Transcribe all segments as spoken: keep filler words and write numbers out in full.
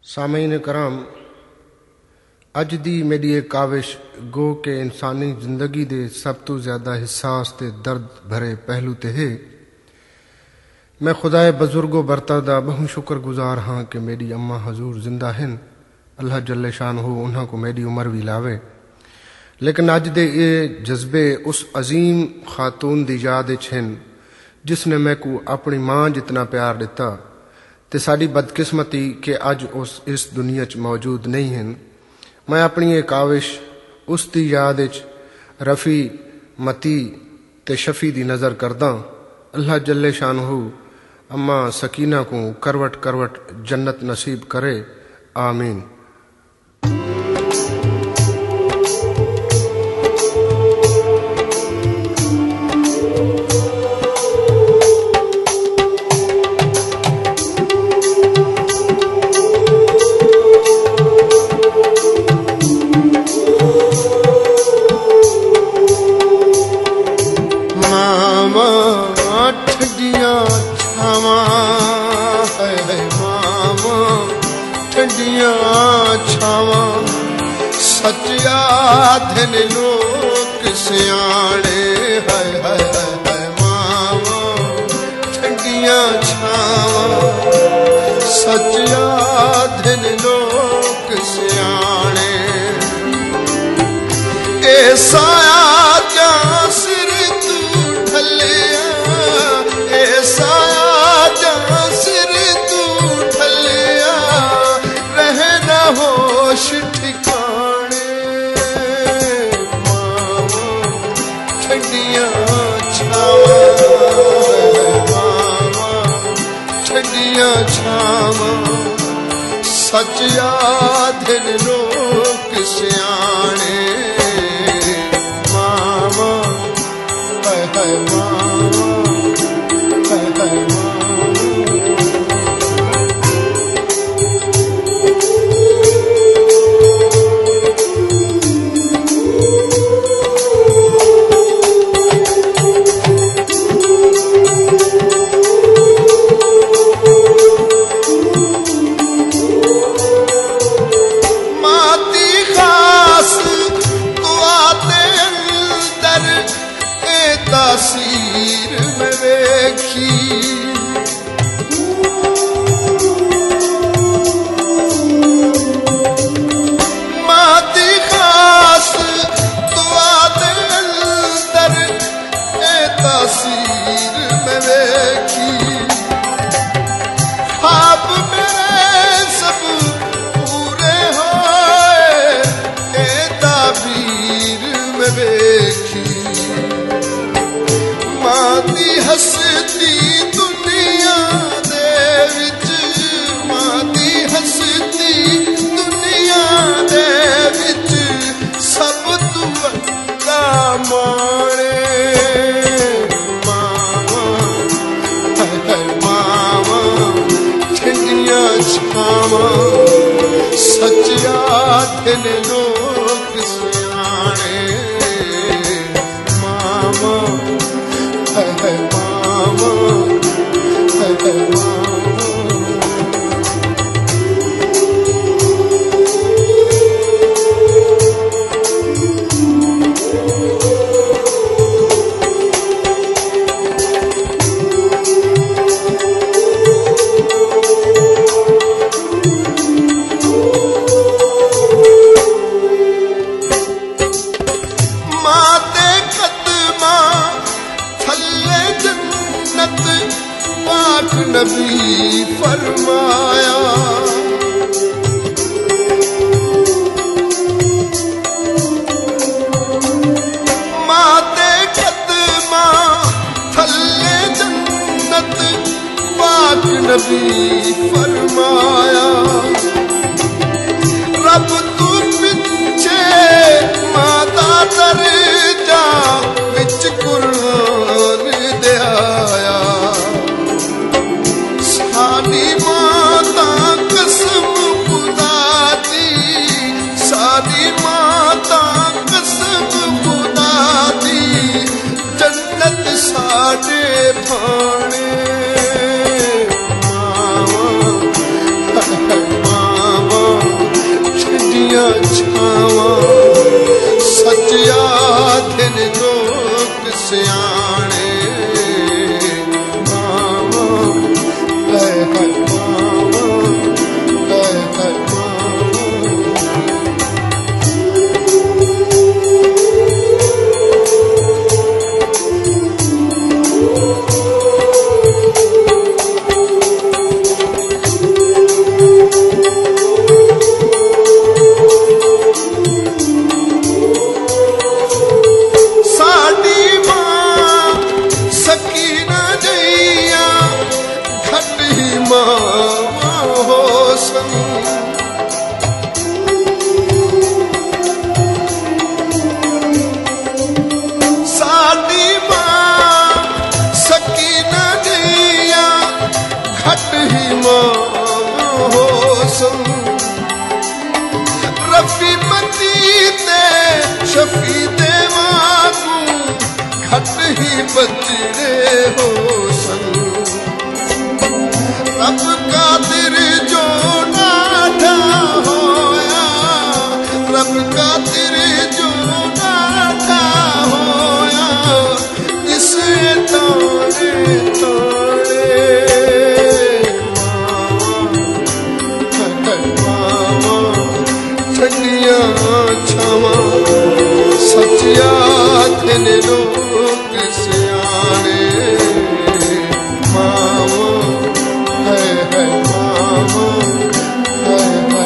सामीन कराम, अज दी मेरी एक काविश गो के इंसानी जिंदगी दे सब तो ज्यादा हिसास ते दर्द भरे पहलू ते है। मैं खुदाए बजुर्गो बरता दा बहु शुक्र गुजार हाँ कि मेरी अम्मा हजूर जिंदा हैं। अल्लाह जल्ले शान हो उन्हां को मेरी उम्र भी लावे। लेकिन अज दे ये जज्बे उस अजीम खातून दी याद हैं जिसने मैं को अपनी मां जितना प्यार दिता ते साड़ी बदकिस्मती के अज उस इस दुनिया च मौजूद नहीं हैं। मैं अपनी ये काविश उस दी याद रफ़ी मती ते शफी दी नज़र करदा। अल्लाह जल्ले शान हो अम्मा सकीना को करवट करवट जन्नत नसीब करे, आमीन। सचिया धन लोक सियाणे हाय हाय हाय मावा ठंडियां छावा। सचिया धन लोक सियाणे ए साया जा सिर तू ढलिया, ए साया जा सिर तू ढलिया, रहे न होश ठिकाने मावा ठंडियां छावा, मावा ठंडियां छावा। सच यादन लोक सियाणे मावा हाय हाय मावा हाय हाय मावा। तासीर में वेखी माती खास दुआ दे अंदर ए तासीर में वेखी। ख्वाब मेरे सब पूरे होए ए ताबीर में वेखी। माती हसती दुनिया दे विच, माती हसती दुनिया दे विच, सब तू अक्का माणे मावा हाय हाय मावा ठंडियां छावा। सच यादन लोक सियाणे मावा हाय हाय मावा हाय हाय मावा। नबी फरमाया माते कदमा थल्ले जन्नत पाक नबी फरमाया। रब तू पिछे माता दरजा विच कुरान दे आया। सारी माता कसम खुदा दी, सारी माता कसम खुदा दी, जन्नत साडे भाणे मावा छड़ियां छावां सच आखिन लोक सियाणे मावां है है मावां है है रफ़ी मती ते शफ़ी दे वागू घट ही बचड़े हो सन रब कादिर जो ॾाढा होया रब कादिर जो ॾाढा होया जिस तारे तारे छावां सच आखिन लोक सियाणे मावां है है मावां है है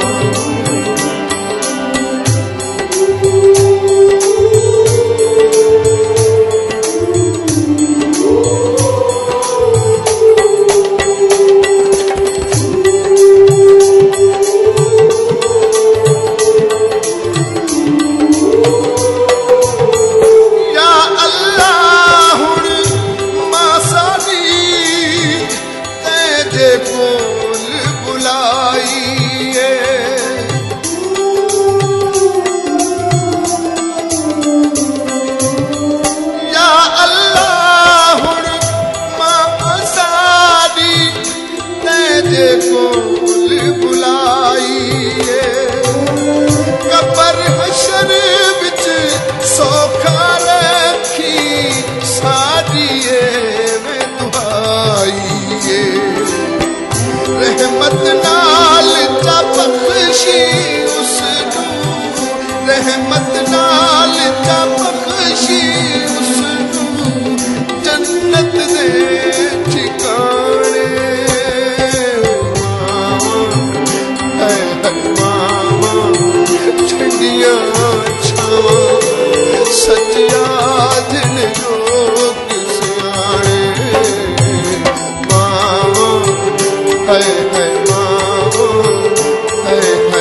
रहमत नाल चा बख्शी उसनू रहमत नाल चा बख्शी उसनू जन्नत दे ठिकाने है है मावां छड़ियां छावां सच आखिन लोक सियाणे है है मावां है है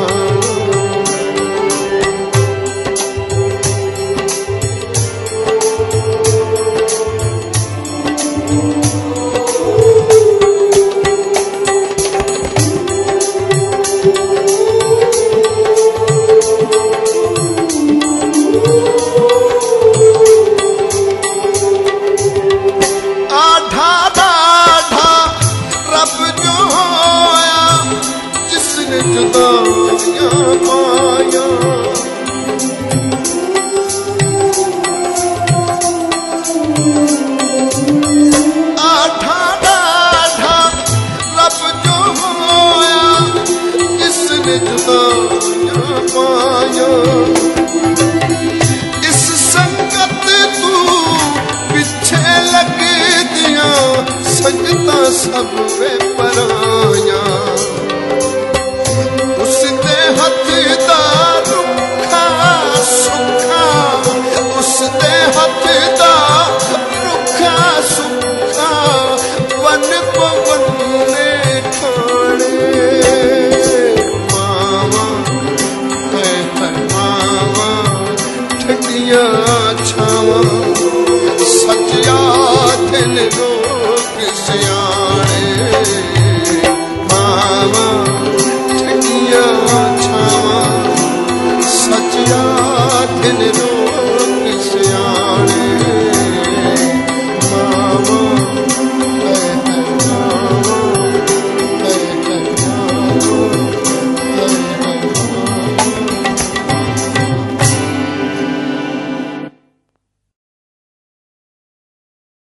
इस संगत तू पिछे लग दिया संगता सब वे पराया